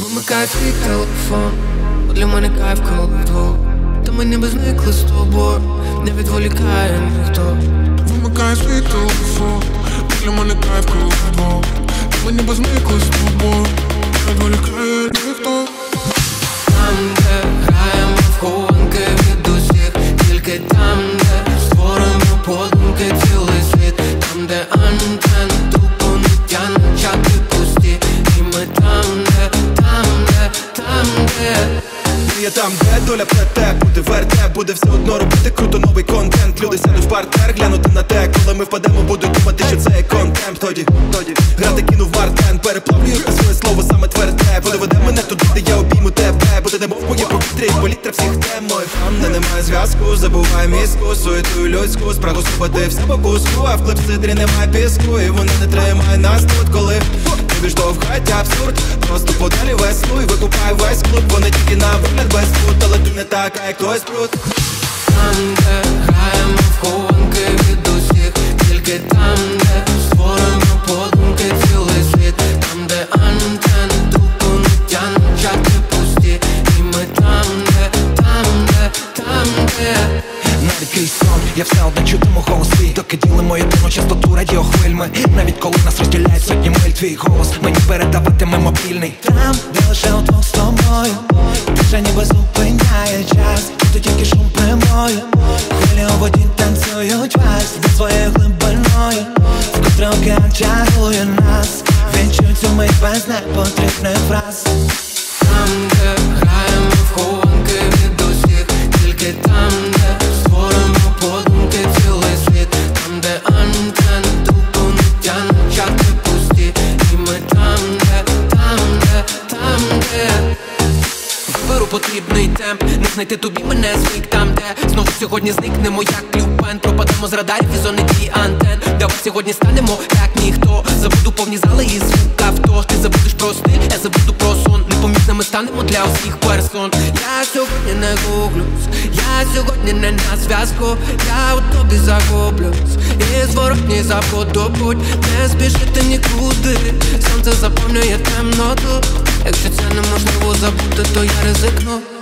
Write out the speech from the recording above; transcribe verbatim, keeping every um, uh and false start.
Вимикай свій телефон, бо для мене кайф, коли вдвох. Та ми ніби зникли з тобою, не відволікає ніхто. Вимикай свій телефон, бо для мене кайф, коли вдвох. Та ми ніби зникли з тобою, не відволікає ніхто. Там, де граємо в хованки від усіх, тільки там, де створимо подумки цілий світ. Там, де антен тупо не тягне, чати пусті. І ми там, де, там, де, там, де. Я там, де доля плете, буде вертеп, буде все одно робити круто новий контент. Люди сядуть в партер, глянути на те, коли ми впадемо, будуть думати, що це є контент. Тоді, тоді, грати кіну в вартен, переплавлюю своє слово саме тверде. Бо доведе мене туди, де я обійму тебе. Буде немов моє повітря і політра всіх тем моїх. Там, де немає зв'язку, забувай мізку, суетую людську, спрагу схопити в себе куску. А в клепсидрі немає піску, і вона не тримає нас тут, коли ти відштовхають абсурд. Просто подалі веслу і викупай весь клуб. Вони тільки на вигляд без тут, але ти не така, як той спрут. Там, де граємо в хованки від усіх, тільки там, де створимо подумки цілий світ. Там, де антен тупо не тягне, чати пусті. І ми там, де, там, де, там, де. Навіть крізь сон, я все одно чутиму голоси. Доки ділимо єдину частоту радіохвильми. Навіть коли нас розділяють сотні миль, твій голос мені передаватиме мобільний. Там, де лише удвох з тобою, ти вже ніби зупиняє час. Тут тільки шум прямою, хвилі у воді танцюють вальс до своєю глибиною, вкотре океан чарує нас. Відчуй цю мить без непотрібних фраз. Там, де граємо в хованки від усіх, тільки там, де створимо подумки цілий світ. Там, де антен тупо не тягне, чати пусті. І ми там, де, там, де, там, де. Виберу потрібний темп, не знайти тобі мене звик. Там, де знову сьогодні зникнемо, як люпен. Пропадемо з радарів і зони дії антен. Давай сьогодні станемо, як ніхто. Забуду повні зали і звук авто. Ти забудеш про стиль, я забуду про сон. Непомітними станемо для усіх персон. Я сьогодні не гублюсь, я сьогодні не на зв'язку. Я у тобі загублюсь, і зворотній завод добудь. Не спішити нікуди, сонце заповнює темноту. Якщо це неможливо забути, то я ризикну.